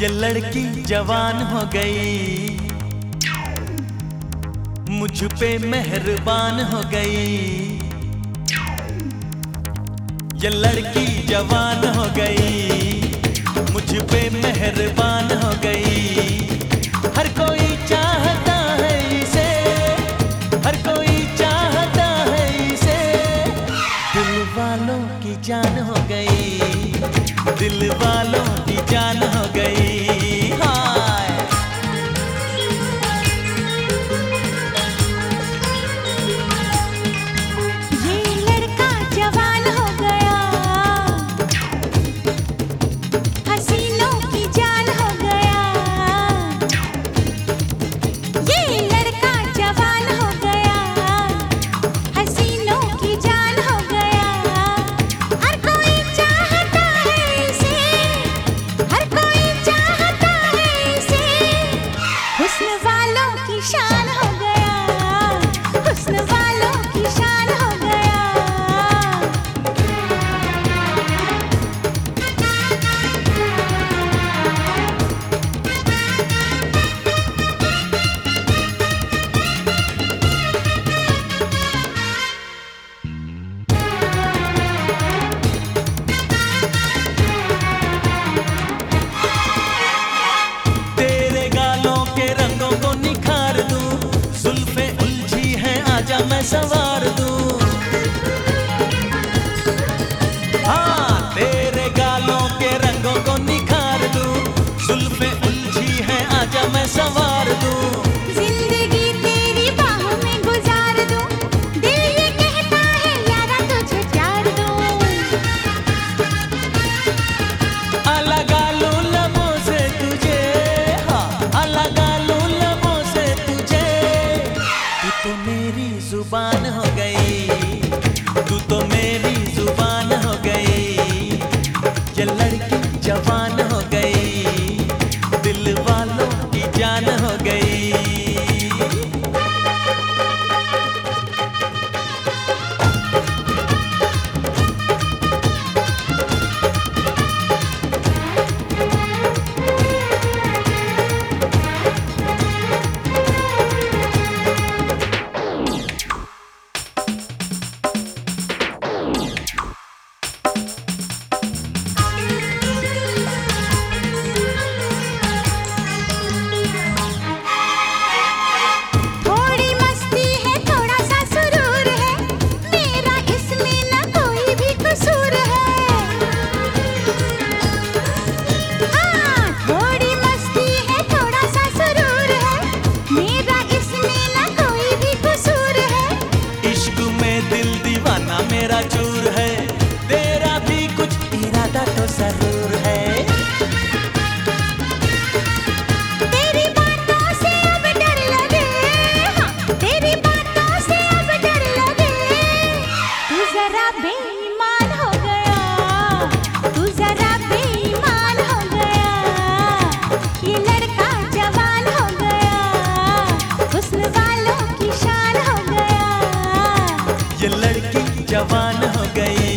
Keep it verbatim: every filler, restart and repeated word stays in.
ये लड़की जवान हो गई, मुझ पे मेहरबान हो गई। ये लड़की जवान हो गई, मुझ पे मेहरबान हो गई। हर कोई चाहता है इसे, हर कोई चाहता है इसे। दिल वालों की जान हो गई, दिल वालों की जान हो गई। हाय ये लड़का जवान हो गया, हसीनों की जान हो गया। ये लड़का जवान हो गया, हसीनों की जान हो गया। हर कोई चाहता है इसे, हर कोई चाहता है इसे। हुस्न वालों की शान हो गया, हुस्न वालों की शान हो गया। तेरे गालों के रंगों को निखार दूं, जुल्फे उलझी हैं आजा मैं सवार दूं। हाँ तेरे गालों के रंगों को निखार दूं, जुल्फे उलझी हैं आजा मैं सवार दूं। जिंदगी तेरी बाहों में गुजार दूं, दिल ये कहता है यारा तुझे प्यार दूं। लगा लूं लबों से तुझे, हाँ लगा लूं लबों से तुझे। तू तो मेरी जुबान हो गई, तू तो मेरी जुबान हो गई। ये लड़की जवान हो गई, दिल वालों की जान हो गई। थोड़ी मस्ती है थोड़ा सा सुरूर है, मेरा इसमें न कोई भी कसूर है। हाँ थोड़ी मस्ती है थोड़ा सा सुरूर है, मेरा इसमें न कोई भी कसूर है। इश्क में दिल दीवाना मेरा चूर है, तेरा भी कुछ इरादा तो जरूर है। तेरी बातों से अब डर लगे, हाँ तेरी बातों से अब डर लगे। तू जरा बेईमान हो गया, तू जरा बेईमान हो गया। ये लड़का जवान हो गया, हुस्न वालों की शान हो गया। ये लड़की जवान हो गई,